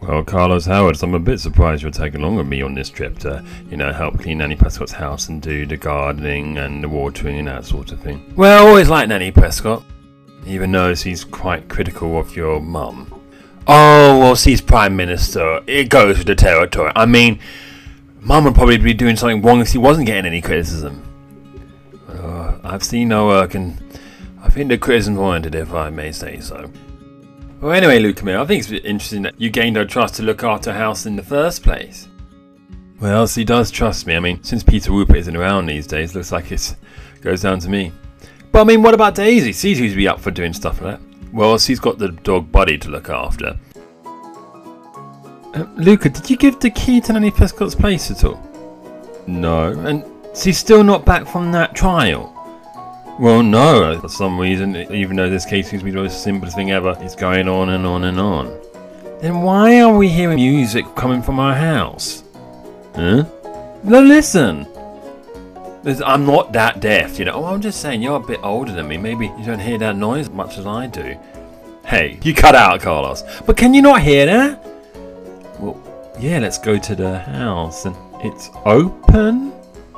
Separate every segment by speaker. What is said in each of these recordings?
Speaker 1: Well, Carlos Howard, I'm a bit surprised you're taking along with me on this trip to, help clean Nanny Prescott's house and do the gardening and the watering and that sort of thing. Well, I always liked Nanny Prescott, even though she's quite critical of your mum. Oh, well, she's Prime Minister. It goes with the territory. I mean, Mum would probably be doing something wrong if she wasn't getting any criticism. I've seen her work, and I think the criticism's warranted, if I may say so. Well, anyway, Lucamere, I think it's interesting that you gained her trust to look after her house in the first place. Well, she does trust me. I mean, since Peter Rupert isn't around these days, looks like it goes down to me. But I mean, what about Daisy? She seems to be up for doing stuff like that. Well, she's got the dog Buddy to look after. Luca, did you give the key to Nanny Prescott's place at all? No, and she's still not back from that trial? Well, no, for some reason, even though this case seems to be the most simplest thing ever, it's going on and on and on. Then why are we hearing music coming from our house? Huh? No, listen! I'm not that deaf, Oh, I'm just saying, you're a bit older than me. Maybe you don't hear that noise as much as I do. Hey, you cut out, Carlos. But can you not hear that? Well, yeah, let's go to the house. And it's open?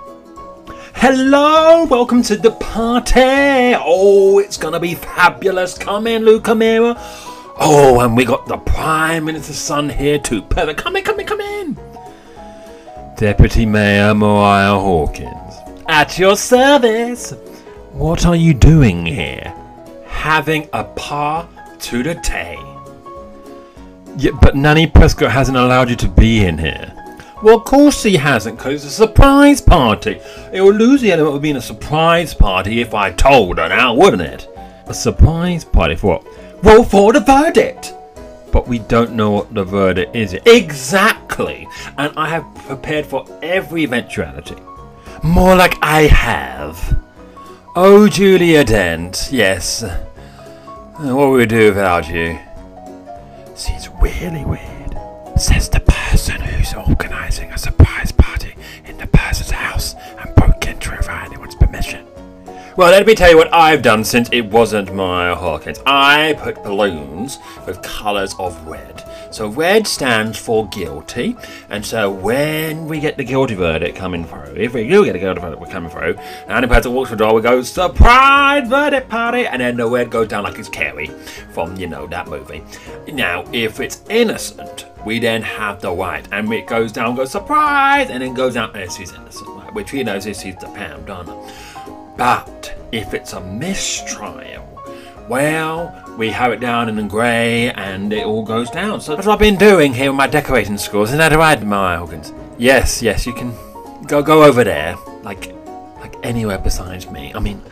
Speaker 1: Hello, welcome to the party. Oh, it's gonna be fabulous. Come in, Lucamere. Oh, and we got the Prime Minister's son here too. Perfect. Come in. Deputy Mayor Mariah Hawkins. At your service. What are you doing here? Having a party. Yeah, but Nanny Prescott hasn't allowed you to be in here. Well, of course she hasn't, because it's a surprise party. It would lose the element of being a surprise party if I told her now, wouldn't it? A surprise party for what? Well, for the verdict. But we don't know what the verdict is yet. Exactly. And I have prepared for every eventuality. More like I have. Oh, Julia Dent, yes. What would we do without you? She's really weird, says the person who's organising a surprise party in the person's house and broke into without anyone's permission. Well, let me tell you what I've done since it wasn't my Hawkins. I put balloons with colours of red. So red stands for guilty, and so when we get the guilty verdict coming through, if we do get the guilty verdict coming through, and the person walks through the door, we go, surprise verdict party, and then the red goes down like it's Carrie from, that movie. Now, if it's innocent, we then have the white, and it goes down, goes surprise, and then goes down, and she's innocent, right? Which we know is she's the Pam Donna. But if it's a mistrial, well, we have it down in the grey and it all goes down. So that's what I've been doing here with my decorating scores. Isn't that right, Mariah Hawkins? Yes, you can go over there. Like anywhere besides me. I mean,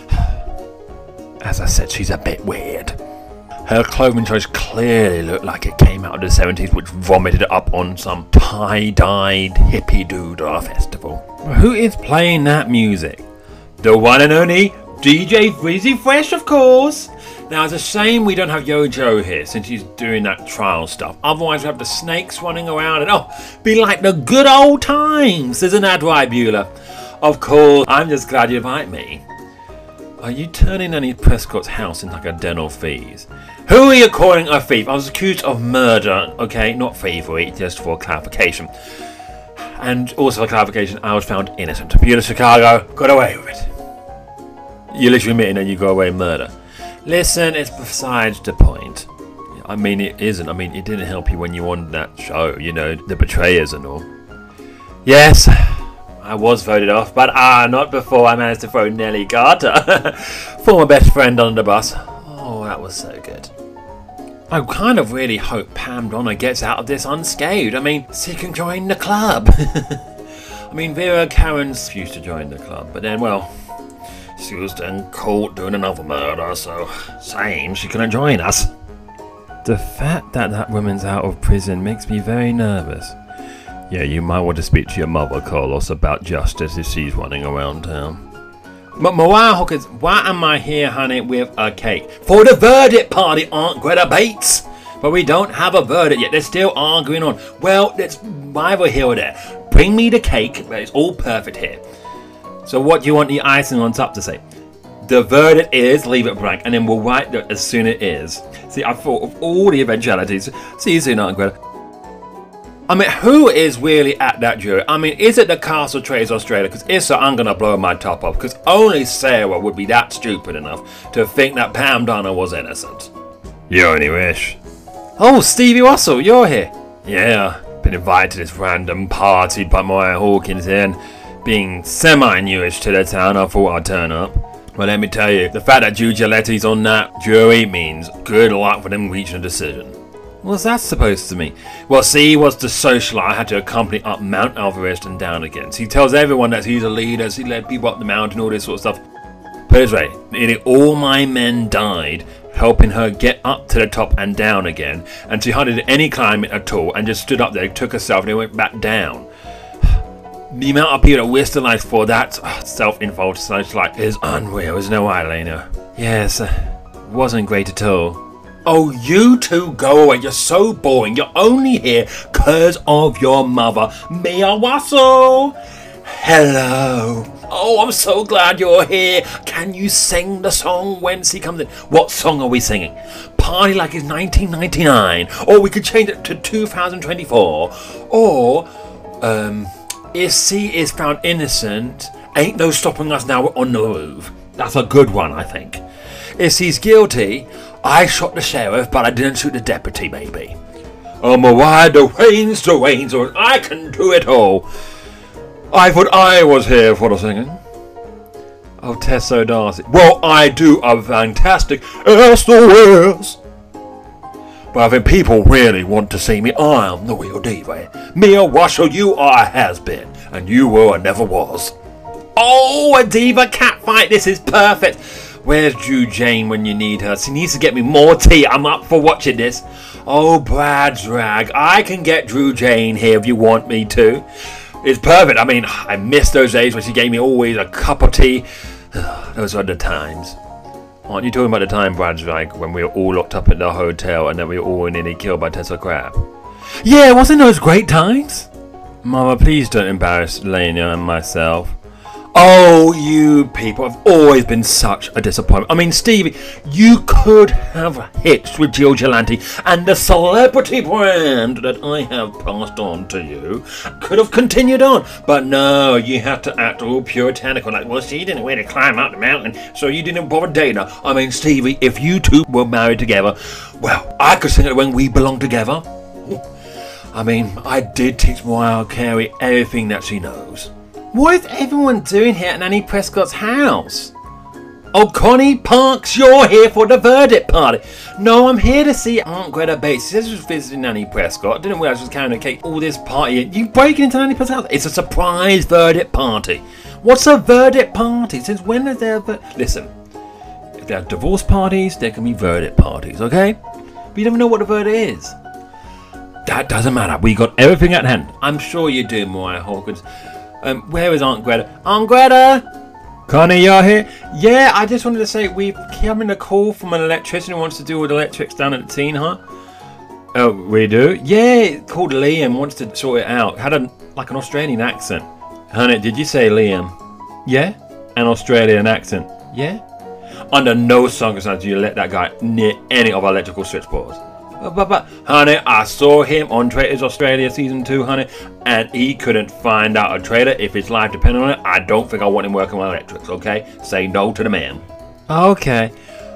Speaker 1: as I said, she's a bit weird. Her clothing choice clearly looked like it came out of the 70s, which vomited up on some tie-dyed hippie doodah festival. Who is playing that music? The one and only DJ Freezy Fresh, of course. Now, it's a shame we don't have Yo-Jo here since he's doing that trial stuff. Otherwise, we have the snakes running around and, be like the good old times. Isn't that right, Beulah? Of course, I'm just glad you invite me. Are you turning Nanny Prescott's house into like a den of thieves? Who are you calling a thief? I was accused of murder, okay? Not thievery, just for clarification. And also for clarification, I was found innocent. Beulah Chicago got away with it. You're literally admitting that you got away with murder. Listen, it's besides the point. I mean, it isn't. I mean, it didn't help you when you were on that show, The Betrayers and all. Yes, I was voted off, but not before I managed to throw Nellie Carter, former best friend, under the bus. Oh, that was so good. I kind of really hope Pam Donna gets out of this unscathed. I mean, she can join the club. I mean, Vera Karen's used to join the club, but then, well, she was then caught doing another murder, so same, she couldn't join us. The fact that woman's out of prison makes me very nervous. Yeah, you might want to speak to your mother, Carlos, about justice if she's running around town. But Mariah Hawkins, why am I here, honey, with a cake? For the verdict party, Aunt Greta Bates. But we don't have a verdict yet. They're still arguing on. Well, it's either here or there. Bring me the cake, but it's all perfect here. So what do you want the icing on top to say? The verdict is, leave it blank, and then we'll write that as soon as it is. See, I thought of all the eventualities. See you soon, Aunt Greta. I mean, who is really at that jury? I mean, is it the Castle Traders Australia? Because if so, I'm going to blow my top off. Because only Sarah would be that stupid enough to think that Pam Donner was innocent. You only wish. Oh, Stevie Russell, you're here. Yeah, been invited to this random party by Moira Hawkins here, and being semi-newish to the town, I thought I'd turn up. But let me tell you, the fact that Drew Giletti's on that jury means good luck for them reaching a decision. What's that supposed to mean? Well, see, he was the socialite I had to accompany up Mount Everest and down again. So he tells everyone that he's a leader, so he led people up the mountain, all this sort of stuff. Put it this way, nearly all my men died helping her get up to the top and down again, and she hardly did any climbing at all and just stood up there, took herself, and then went back down. The amount of people that risked their lives for that self-involved socialite is unreal, isn't it, Elena? Yes, wasn't great at all. Oh, you two go away. You're so boring. You're only here because of your mother, Mia Wassel. Hello. Oh, I'm so glad you're here. Can you sing the song when she comes in? What song are we singing? Party like it's 1999. Or we could change it to 2024. Or, if she is found innocent, ain't no stopping us now, we're on the roof. That's a good one, I think. If she's guilty, I shot the sheriff, but I didn't shoot the deputy, maybe. I'm a wide range, or I can do it all. I thought I was here for the singing. Oh, Tesso Darcy. Well, I do a fantastic SOS. But I think people really want to see me. I am the real diva. Mia Wassel, you are a has-been, and you were a never was. Oh, a diva catfight. This is perfect. Where's Drew Jane when you need her? She needs to get me more tea. I'm up for watching this. Oh, Brad Drag. I can get Drew Jane here if you want me to. It's perfect. I mean, I miss those days when she gave me always a cup of tea. Those were the times. Aren't you talking about the time, Brad Drag, when we were all locked up at the hotel and then we were all nearly killed by Tessa Crab? Yeah, wasn't those great times? Mama, please don't embarrass Lena and myself. Oh, you people have always been such a disappointment. I mean, Stevie, you could have hitched with Jill Gelante, and the celebrity brand that I have passed on to you could have continued on. But no, you have to act all puritanical, like, well, she didn't want to climb up the mountain, so you didn't bother dating her. I mean, Stevie, if you two were married together, well, I could sing it when we belong together. I mean, I did teach Mariah Carey everything that she knows. What is everyone doing here at Nanny Prescott's house? Oh, Connie Parks, you're here for the verdict party. No, I'm here to see Aunt Greta Bates. She says she was visiting Nanny Prescott. I didn't realize she was carrying a cake. All this party. You breaking into Nanny Prescott's house? It's a surprise verdict party. What's a verdict party? Since when is there a Listen, if there are divorce parties, there can be verdict parties, okay? But you never know what the verdict is. That doesn't matter. We got everything at hand. I'm sure you do, Mariah Hawkins. Where is Aunt Greta? Aunt Greta! Connie, you're here? Yeah, I just wanted to say we've having a call from an electrician who wants to do with electrics down at the teen hut. Oh, we do? Yeah, it's called Liam, wants to sort it out. Had like an Australian accent. Honey, did you say Liam? Yeah? An Australian accent. Yeah? Under no circumstances do you let that guy near any of our electrical switchboards. But, honey, I saw him on Traitors Australia Season 2, honey, and he couldn't find out a traitor if his life depended on it. I don't think I want him working with electrics, okay? Say no to the man. Okay.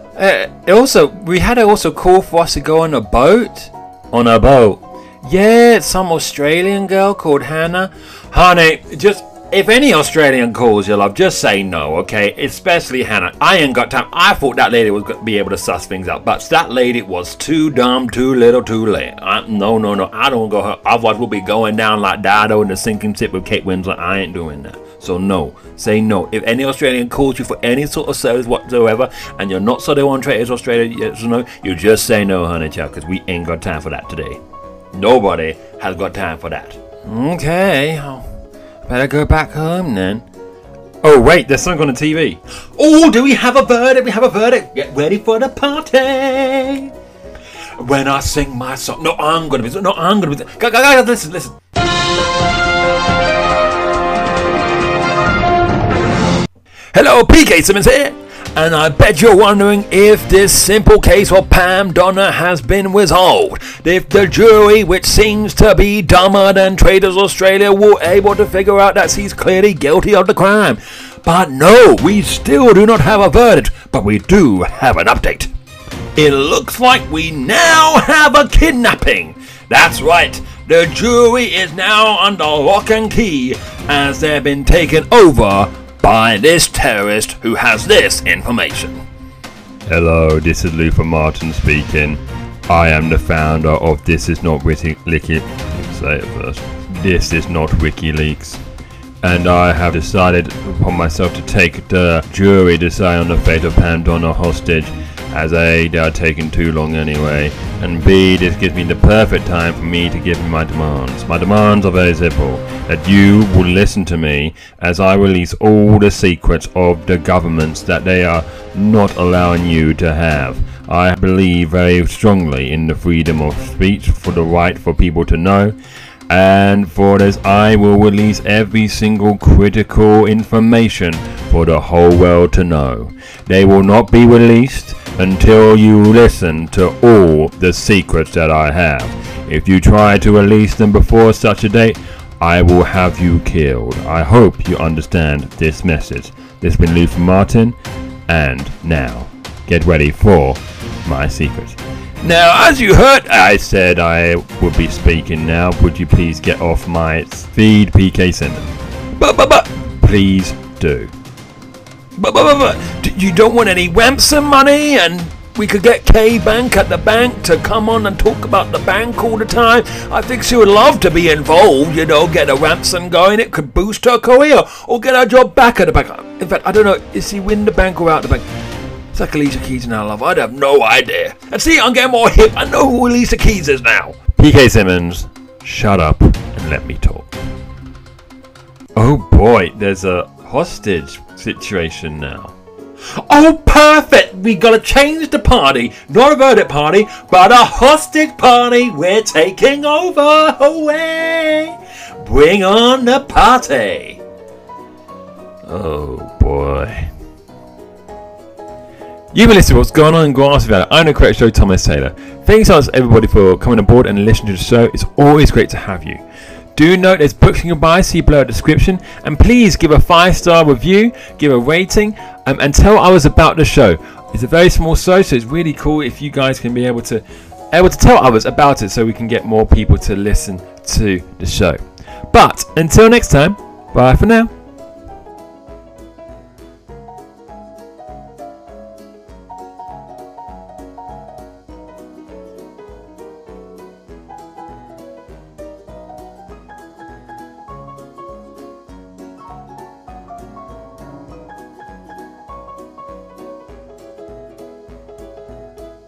Speaker 1: We had also call for us to go on a boat. On a boat? Yeah, it's some Australian girl called Hannah. Honey, just... if any Australian calls you, love, just say no, okay? Especially Hannah. I ain't got time. I thought that lady was going to be able to suss things out, but that lady was too dumb, too little, too late. No. I don't go her. Otherwise, we'll be going down like Dido in the sinking ship with Kate Winslet. I ain't doing that. So no. Say no. If any Australian calls you for any sort of service whatsoever, and you're not so they want Traitors Australia, yes or no, you just say no, honey child, because we ain't got time for that today. Nobody has got time for that. Okay. Better go back home then. Oh wait, there's something on the TV. Oh, do we have a verdict? We have a verdict. Get ready for the party. When I sing my song. No, I'm gonna be. Guys, listen. Hello, PK Simmons here. And I bet you're wondering if this simple case of Pam Donner has been resolved. If the jury, which seems to be dumber than Traders Australia, were able to figure out that she's clearly guilty of the crime. But no, we still do not have a verdict, but we do have an update. It looks like we now have a kidnapping. That's right, the jury is now under lock and key as they've been taken over by this terrorist who has this information.
Speaker 2: Hello, this is Luther Martin speaking. I am the founder of This Is Not WikiLeaks. Say it first. This is not WikiLeaks. And I have decided upon myself to take the jury to decide on the fate of Pam Donner hostage, as A, they are taking too long anyway, and B, this gives me the perfect time for me to give my demands. My demands are very simple: that you will listen to me as I release all the secrets of the governments that they are not allowing you to have. I believe very strongly in the freedom of speech, for the right for people to know, and for this I will release every single critical information for the whole world to know. They will not be released until you listen to all the secrets that I have. If you try to release them before such a date, I will have you killed. I hope you understand this message. This has been Luther Martin, and now get ready for my secrets. Now, as you heard, I said I would be speaking now. Would you please get off my feed, PK Simmons? But please do.
Speaker 1: But you don't want any ransom money, and we could get K-Bank at the bank to come on and talk about the bank all the time. I think she would love to be involved, you know, get a ransom going. It could boost her career, or get her job back at the bank. In fact, I don't know, is she in the bank or out the bank? It's like Alicia Keys now, love. I'd have no idea. And see, I'm getting more hip. I know who Alicia Keys is now.
Speaker 2: PK Simmons, shut up and let me talk. Oh boy, there's a hostage situation now.
Speaker 1: Oh, perfect! We gotta change the party. Not a verdict party, but a hostage party. We're taking over. Away! Bring on the party.
Speaker 2: Oh boy. You've been listening to What's Going On in Grass Valley. I'm the correct show, Thomas Taylor. Thanks so much everybody for coming aboard and listening to the show. It's always great to have you. Do note there's books you can buy, see below the description, and please give a 5-star review, give a rating, and tell others about the show. It's a very small show, so it's really cool if you guys can be able to tell others about it, so we can get more people to listen to the show. But until next time, bye for now.